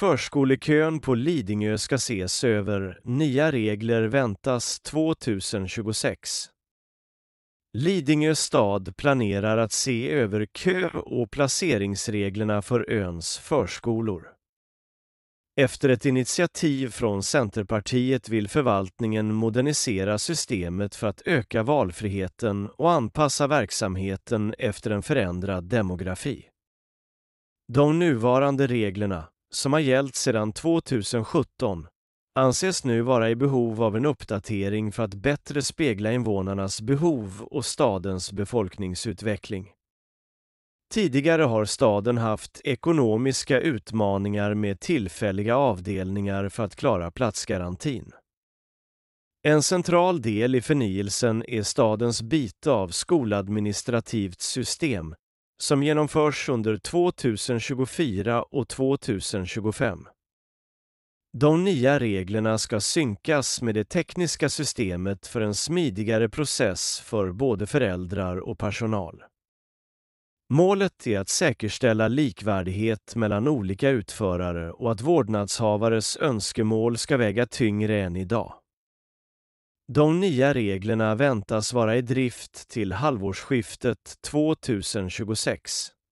Förskolekön på Lidingö ska ses över. Nya regler väntas 2026. Lidingö stad planerar att se över kö- och placeringsreglerna för öns förskolor. Efter ett initiativ från Centerpartiet vill förvaltningen modernisera systemet för att öka valfriheten och anpassa verksamheten efter en förändrad demografi. De nuvarande reglerna, som har gällt sedan 2017, anses nu vara i behov av en uppdatering för att bättre spegla invånarnas behov och stadens befolkningsutveckling. Tidigare har staden haft ekonomiska utmaningar med tillfälliga avdelningar för att klara platsgarantin. En central del i förnyelsen är stadens byte av skoladministrativt system som genomförs under 2024 och 2025. De nya reglerna ska synkas med det tekniska systemet för en smidigare process för både föräldrar och personal. Målet är att säkerställa likvärdighet mellan olika utförare och att vårdnadshavares önskemål ska väga tyngre än idag. De nya reglerna väntas vara i drift till halvårsskiftet 2026.